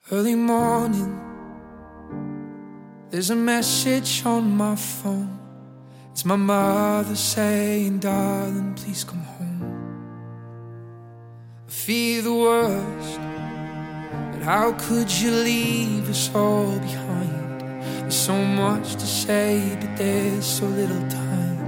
Early morning, there's a message on my phone. It's my mother saying, darling, please come home. I fear the worst, but how could you leave us all behind? There's so much to say, but there's so little time.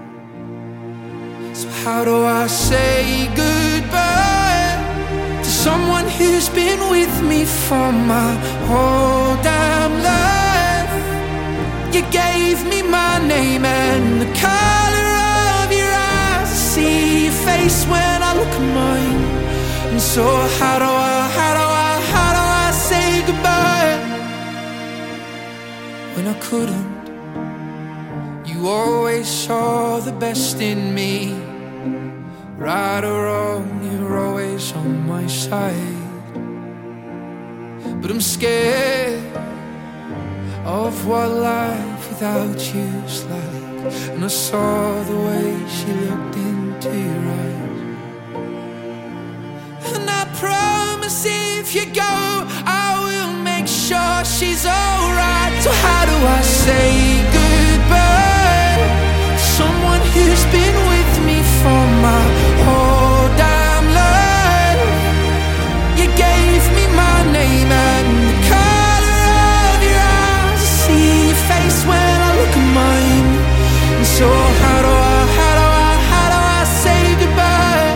So how do I say goodbye to someone who's been with me for my whole damn life? You gave me my name and the color of your eyes. I see your face when I look at mine. And so how do I say goodbye when I couldn't? You always saw the best in me. Right or wrong, you're always on my side. But I'm scared of what life without you's like. And I saw the way she looked into your eyes. And I promise if you go, I will make sure she's alright. So how do I say goodbye to someone who's been with me for my whole damn life? You gave me my name and the color of your eyes. I see your face when I look at mine. And so how do I say goodbye?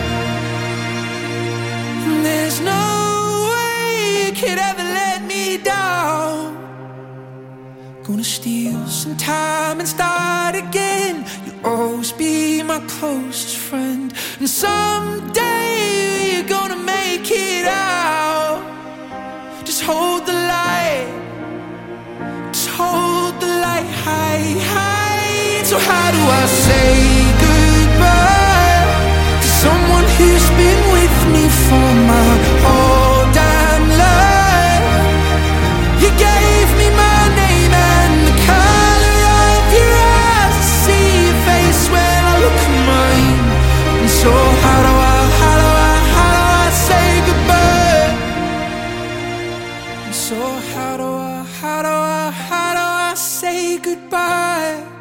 And there's no way you could ever let me down. Gonna steal some time and start again. You'll always be my closest friend. And someday you're gonna make it out. Just hold the light. Just hold the light high, high. So how do I say goodbye to someone who's been with me for my whole damn life? You gave me my name and the color of your eyes. I see your face when I look at mine. And so how do I say goodbye? And so how do I say goodbye?